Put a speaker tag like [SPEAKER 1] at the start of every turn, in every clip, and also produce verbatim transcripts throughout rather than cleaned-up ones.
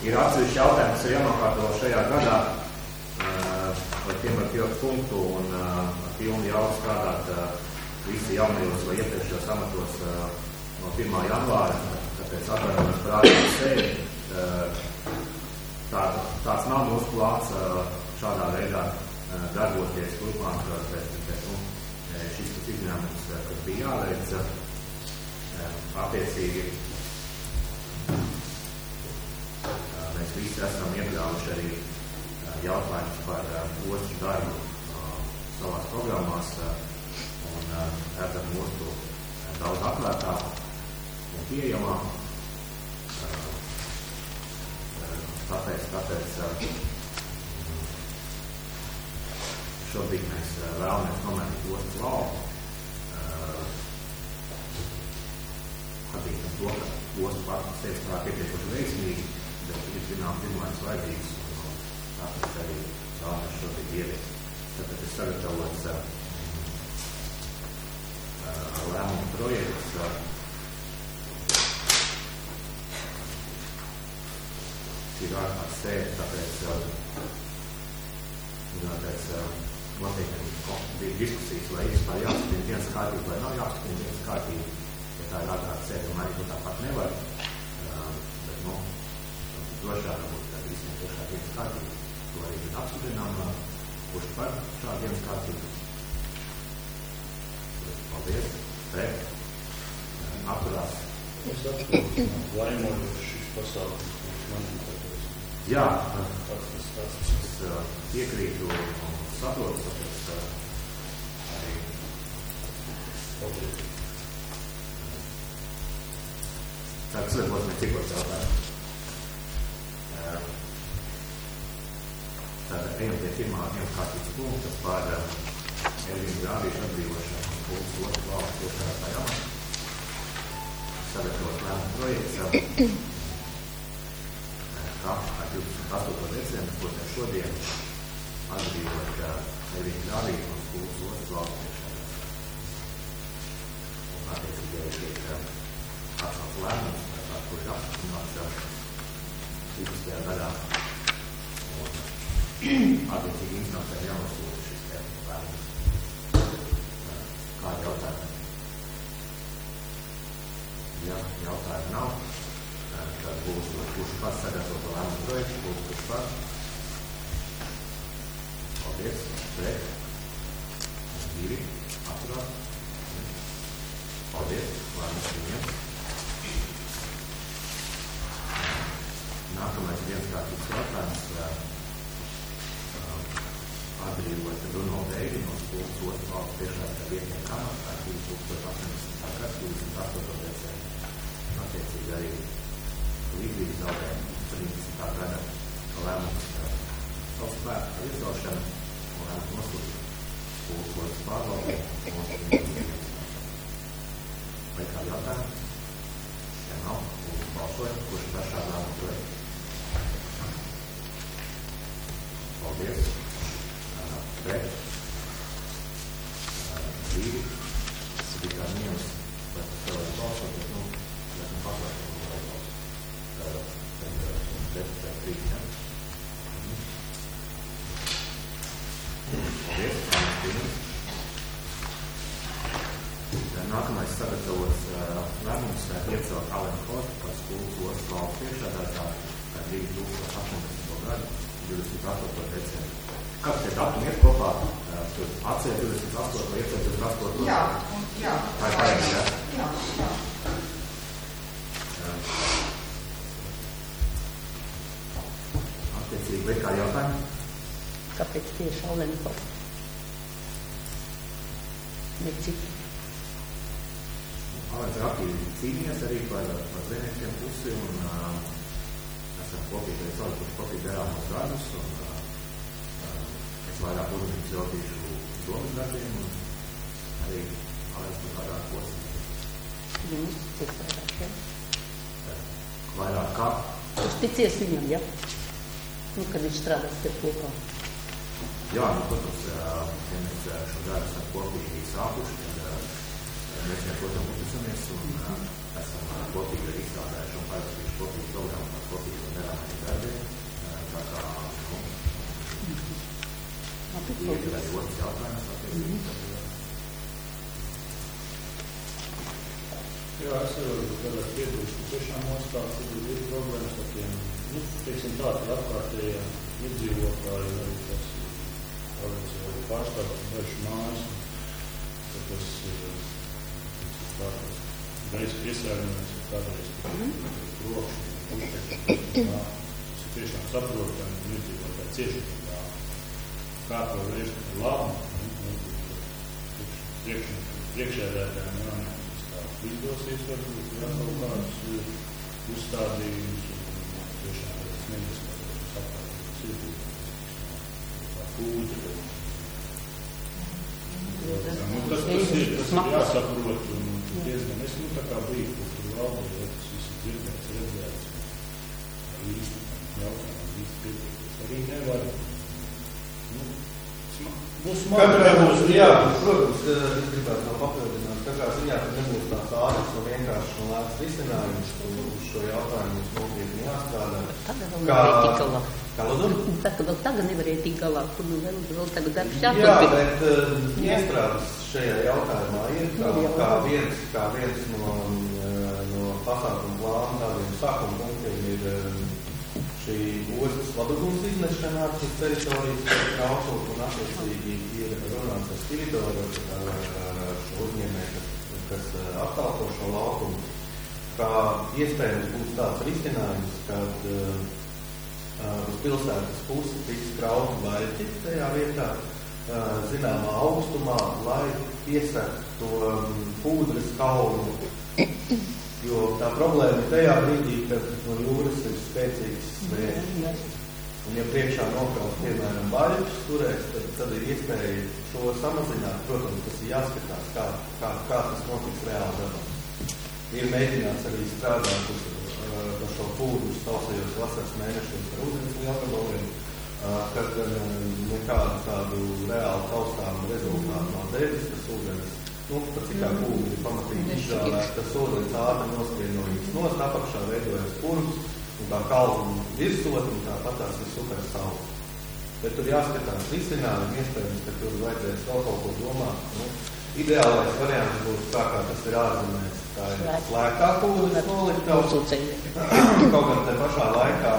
[SPEAKER 1] Ir atsevišķi jautājumi, kas ir jānokārto šajā gadā, uh, lai tiem var pievienot punktu un uh, pilnu jau strādāt uh, visi jaunajos vai iepriekšējos amatos uh, no pirmā janvāra, tāpēc atvainojamies par ārkārtas sevi. Uh, tā, tāds nav mūsu plāns uh, šādā veidā uh, darboties turpmāk, bet, bet nu, šis tas izņēmums, kas bija jāveic, uh, attiecīgi mēs visi esam iekļāvuši arī jautājumus par ostu darbu savās programmās un redzam ostu daudz atvērtāk un pieejamāk. Tāpēc, tāpēc šobrīd mēs vēlamies nomainīt ostas valdu. Attīstam to, ka ostu pati sevi strādā pietiekoši veiksmīgi, bet ir zinām pirmais vajadzīgs, un tāpēc arī vēlamies šobrīd ieviest. Tāpēc ir sagatavots uh, uh, lēmuma projekts. Uh, ir ārkārtas sēde, tāpēc uh, tāpēc uh, noteikti bija diskusijas, vai vispār jāapspriež dienas kārtība, vai nav jāapspriež dienas kārtība, ja tā ir ārkārtas sēde, un arī to tāpat nevar. Uh, bet, nu, drošāk būtu, ka visiem tiešā dienas kārtība. To arī ir apstiprinām, kurš par šādu dienas kārtību. Paldies. Pret. Apturās.
[SPEAKER 2] Es apstiprinām, laimoju šis pasākums, kurš man ir tāpēc.
[SPEAKER 1] Jā.
[SPEAKER 2] Tas, tas, tas.
[SPEAKER 1] Es uh, piekrītu un saprotu, tāpēc uh, arī.
[SPEAKER 2] Paldies.
[SPEAKER 1] Tā, kas varbūt mēs cikot jautājumu. Tātad ejam pie pirmā dienas kārtības punkta par Elvīnu Grāvīšu atbrīvošanu un punktu otru valsts priekšsēdētāju amatu. Sagatavot lēmumu projekts, kā ar divdesmit astoto decembri, ko te šodien atbrīvot Elvīnu Grāvīšu un punktu otru valsts priekšsēdētāju. Un attiecīgi arī tiek atcelts lēmums, par kur ir apstiprināts divdesmitajā gadā. Attiecīgi instancē jānosūta šis lēmums. Kādi jautājumi? Ja jautājumi nav, tad būs, kurš pats sagatavot lēmumu projektu, būs kurš pats. Paldies. Pret. Divi. Atturās. Paldies. Lēmums viņiem. Nākamais dienas kārtības jautājums. Atbrīvot Bruno Beigi no skolas otru valsts priekšsēdētāja vietnieka amatā divas tūkstoš astoņdesmitā gada divdesmit astoto decembri. Attiecīgi arī līdzīgi zaudējumu trīsdesmitā gada lēmums savs spēku izdaušanu un lēmums nosūtīt skolas otras pārvaldību un nosūtīt. Vai kā jautājumi? Ja nav, lūdzu balsojam, kurš par šādu lēmumu projektu? Paldies. Pret. Divi. Tas bija kā mīnus, bet tev ir balsot, bet, nu, esmu paslēgt, un tev ir balsot. Pret, pret, trīs, ja? Paldies. Paldies. Nākamais sagatavots lēmums iecelt Alenu Hortu par skolas otru valsts priekšsēdētāju divi tūkstoši astoņdesmito gadu divdesmit astoto decembri. Kāds tie datumi iet kopā? Tur atceļ divdesmit astoto, iecēl divdesmit astoto?
[SPEAKER 3] Jā, un, jā.
[SPEAKER 1] Tā ir pareizi, jā?
[SPEAKER 3] Jā, jā.
[SPEAKER 1] Attiecīgi, vai kā jautājumi?
[SPEAKER 4] Kāpēc tieši Alenu Hortu? Ne citi.
[SPEAKER 1] Alens ir aktīvi cīnījies arī par, par zvejniekiem pusi un uh, esam kopīgi arī salikuši kopīgi darāmos darbus un uh, es vairāk uzmanības veltīšu domas darbiem un arī Alens tur vairāk posīt.
[SPEAKER 4] Jums ticies vairāk, ja?
[SPEAKER 1] Vairāk kā?
[SPEAKER 4] Jūs ticies viņam, ja? Nu, kad viņš strādās te kopā.
[SPEAKER 1] Jā, nu, protams, ja mēs šo darbu esam kopīgi sākuši, tad mēs, protams, klausāmies un uh, esam uh, kopīgi arī izstrādājuši un parakstījuši kopīgi programmu par kopīgi un nerāmēju darbiem. Uh, tā kā, nu, ir arī otrs jautājums attiecīgi.
[SPEAKER 2] Jā, es varu tagad piedrīst, ka tiešām nostāts ir, ir problēmas ar tiem, nu, teiksim tā, ka apkārtējie iedzīvotāji arī tas organizēja pārstāvot dažu mājas, ka tas ir tāds reiz piesārņojums, kādreiz rokšņi, uzteikti, tas ir tiešām saprotami iedzīvotāji ciešamībā, kā to vērst par labu, priekšēdētājiem jānāk. Izdosies varbūt, jā, kaut kādus uzstādījumus un tiešām tas neizskatās saprātīgas izdības. Tā kūda. Nu, tas, tas ir, tas ir jāsaprot un diezgan. Es nu tā kā biju, kur tur valda, ja tas viss ir dzirdēts, redzēts. Arī īsti jautājumā īsti pietiekties. Arī nevar, nu, sma, būs smagi, nebūs.
[SPEAKER 3] Jā, protams, es gribētu vēl papildināt. Katrā ziņā tad nebūs tāds ātrs un vienkārši un lēts risinājums, uz šo jautājumu mums nopietni jāstrādā.
[SPEAKER 4] Tagad vēl nevarēja tik galā.
[SPEAKER 3] Kā lūdzu?
[SPEAKER 4] Tagad vēl tagad nevarēja tik galā, kur nu vēl, vēl tagad darbs jāturpina.
[SPEAKER 3] Jā, bet uh, iestrādes šajā jautājumā ir kā, kā, viens, kā viens no, no pasākumu plāna tādiem sākuma punktiem ir šī ostas vadugums iznešana ārpus teritorijas, traucot un attiecīgi ir runāts ar Spiritoru, ar šo uzņēmēju, kas, kas apkalpo šo laukumu, kā iespējams būs tāds risinājums, kad uh, uz pilsētas pusi tiks krauti baļķi tajā vietā, uh, zināmā augstumā, lai piesētu to um, pūdres kaunu. Jo tā problēma ir tajā brīdī, kad no jūras ir spēcīgs svērš. Un ja priekšā nokraus, piemēram, baļķus turēs, tad, tad ir iespēja šo samazināt. Protams, tas ir jāskatās, kā, kā, kā tas notiks reāli darbā. Ir mēģināts arī strādāt uz uh, šo pūdus sausajos vasaras mēnešos ar ūdens lielgabaliem, uh, kad uh, nekādu tādu reāli taustāmu rezultātu nav devis, tas ūdens. Nu, pat cik kā pūdi ir pamatīgi izžāvēt, tas ūdens ātri noskrien no viņas nost, apakšā veidojas purvs, un tā kalna virsot, un tāpat tās ir super saule. Bet tur jāskatās risinājumi, iespējams, ka tur vajadzēs vēl kaut ko domāt. Nu, ideālais variants būs tā, kā tas ir ārzemēs, tā ir slēgtā pūdes noliktavs. Kaut gan te pašā laikā,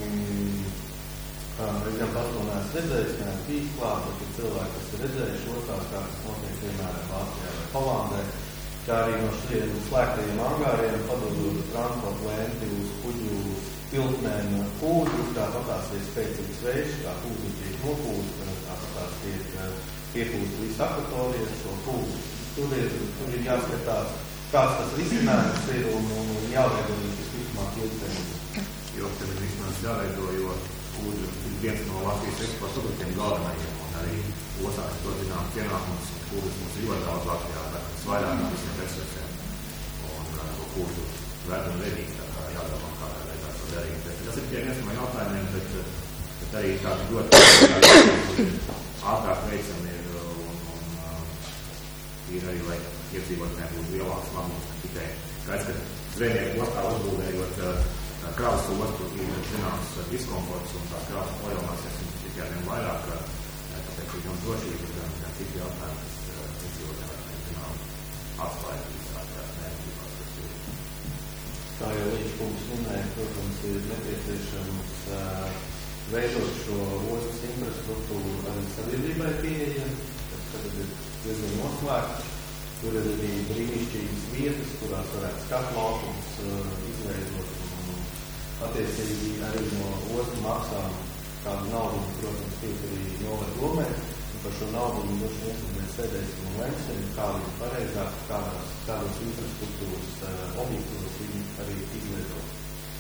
[SPEAKER 3] es gan pats to neesmu redzējis, neesmu bijis klāt, bet ir cilvēki, kas ir redzējuši ostās, kā tas notiek, piemēram, Vācijā vai Holandē, kā arī no šiem slēgtajiem angāriem padodot transportu lenti uz kuģu piltnēm pūdu, tāpat tās ir spēcīgs vējš, kā pūdu tiek nopūst, tāpat tās tiek piepūst visu akvatoriju šo pūdu. Tur ir, tur ir jāskatās, kāds tas risinājums ir un, un, un jāveido visticamāk ilgtermiņā.
[SPEAKER 1] Jo tad ir vismaz jāveido, jo pūdu ir viens no Latvijas eksporta produktiem galvenajiem, un arī ostās to zinām pienākums, un pūdas mums ir ļoti daudz Latvijā, bet tas vairāk no visiem resursiem, un uh, to pūdu vērt un vedīt, tā kā jādomā kādā veidā to darīt. Bet tas ir tie viens no jautājumiem, bet, bet arī tādi ļoti ātrāk veicami ir, un, un uh, ir arī, lai iedzīvotājiem būtu lielāks labums, tikai skaidrs, ka zvejnieku ostā uzbūvējot uh, kravas ostu ir zināms diskomforts un tā kravas palielināsies un tikai vien vairāk, tāpēc ir gan drošība, gan, gan citi jautājumi, kas iedzīvotājiem zinām atslēgt visā tā neatībā, kas ir.
[SPEAKER 3] Tā jau līdz kungs minēja, protams, ir nepieciešams uh, veidot šo ostas infrastruktūru arī sabiedrībai pieejami, kas tagad ir diezgan noslēgts. Tur ir arī brīnišķīgas vietas, kurās varētu skatlaukums uh, izveidot. Attiecīgi arī no ostu maksām kādu naudu, protams, tiek arī novada domē, un par šo naudu viņi doši vien, kad mēs sēdēsim un lemsim, kā viņi pareizāk, kādās, kādas infrastruktūras uh, objektos viņi arī izveidot.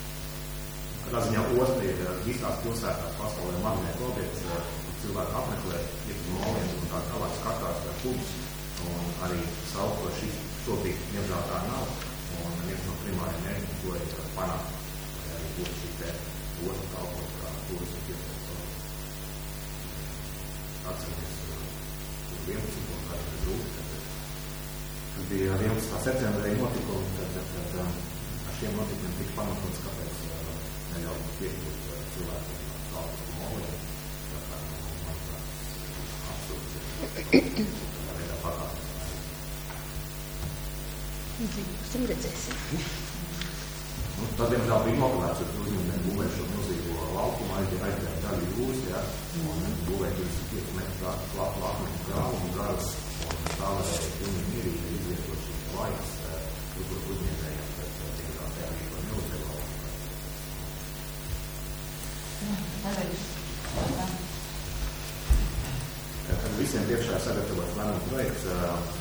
[SPEAKER 1] Katrā ziņā osta ir visās pilsētās pasaulē magnēta objekts, cilvēki apmeklē, ir momentus un tā tālāk skatās ar kuģus, un arī sauko šis šobrīd diemžēl tā nav, un viens no primāriem mērķiem, ko ir panākt. Būtu šī te osta kalpot kā turismu piesaucot. Atceramies, kur vienpadsmit un kā ir grūti, kad bija vienpadsmitā par septembrī notikumi, tad, tad, tad um, ar šiem notikumiem tika pamatots, kāpēc uh, neļaut piekļūt uh, cilvēkiem ar alkoholu moliem. Tā kā, manuprāt, absolūti ir tā veidā pakāpes.
[SPEAKER 4] Būsim redzēsim.
[SPEAKER 1] Nu, tad, diemžēl, bija nokavēts, jo uzņēmumi būvēja šo milzīgo laukumu, aizgāja daļu jūras, ja, un būvēja divdesmit pieci metru lakmeņu grāvumu garas, un tā varēja pilnīgi mierīgi izvietot šīs laikas uz uzņēmējiem, bet tiekā tajā bija par milzīgo laukumu. Tad visiem priekšā sagatavots lēmumu projekts,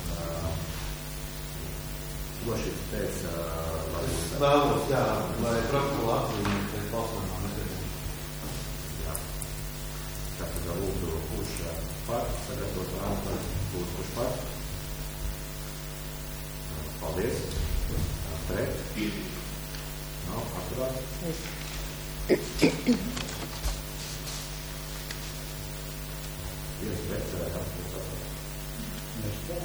[SPEAKER 1] drošības pēc varbūt...
[SPEAKER 3] Vēlos, jā, lai protokola atzīmē pēc balsojumā nepieciešams.
[SPEAKER 1] Jā. Tātad lūdzu, kurš par sagatavot lēmumu projektu, lūdzu, kurš par? Paldies. Pret? Nav, atturāt? Viens pret, cerēt atturāt.
[SPEAKER 2] Mēs tā.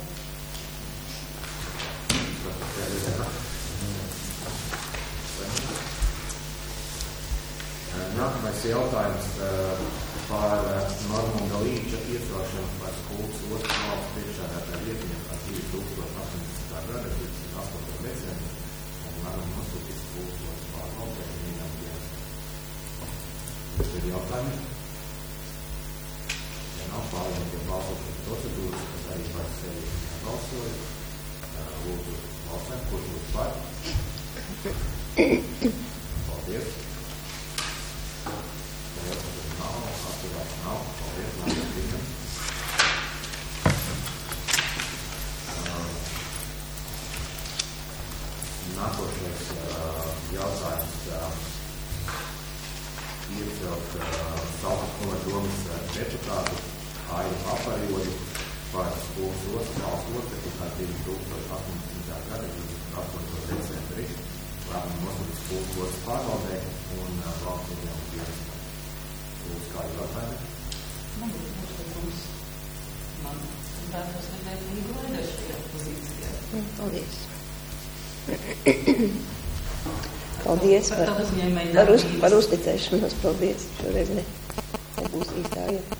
[SPEAKER 1] Nākamais jautājums par Normunda Līča iecelšanu par skolas otras valsts priekšsēdētāja vietnieku ar divi tūkstoši astoņdesmitā gada divdesmit astoto decembri un lēmumu nosūtīt skolas otras pārvaldē vienam dienam. Ir jautājumi? Ja nav pārējiem pie balsošanas procedūras, kas arī par sevi balsoja, lūdzu balsēm, kurš lūdzu par? Paldies. Paldies, ka nav, atturēt nav. Paldies, lēmums viņam. Nākošais jautājums iecelt Saukas novadomas deputātu Aivu Aparjoļu par skolas otras valsts locekli kā divi tūkstoši astoņdesmitā gada divdesmit astoto decembri lēmumu nosūtīt skolas otras pārvaldē un valsts uzņēmumu dienestam. Lūdzu, kādu jautājumu?
[SPEAKER 5] Man ir uzdevums. Man vēlos redzēt Līgu Laider šajā pozīcijā.
[SPEAKER 4] Paldies. Paldies par,
[SPEAKER 5] Par
[SPEAKER 4] par, uz, par uzticēšanos. Paldies. Šoreiz ne. Nebūs īstā iet.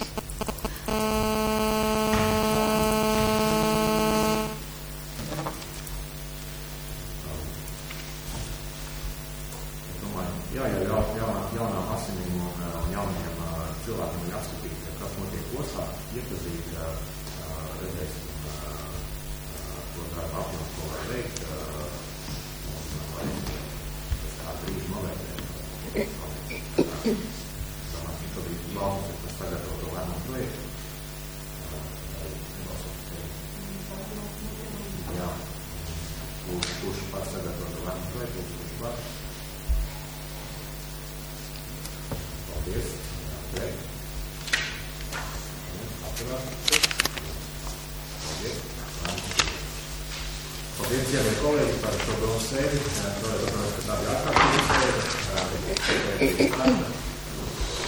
[SPEAKER 1] Jā, jau jaunā, jaunā, jaunām asinīm un uh, jauniem uh, cilvēkiem ir jāskatīt, kas notiek osā, iepazīt, uh, redzēsim, uh, to darbu apjomu, ko var veikt, uh, un lai tas kā brīži novērtē. Domāju, ka šobrīd valsts ir, kas sagatavo to lēmumu projektu. Jā, kurš, kurš par sagatavo to lēmumu projektu, kurš par? Paldies. Pret. Atturāt. Paldies. Paldies, jā, kolēģi, par šo domu sēdi. Protams, ka tā bija ārkārtīgi sēdi.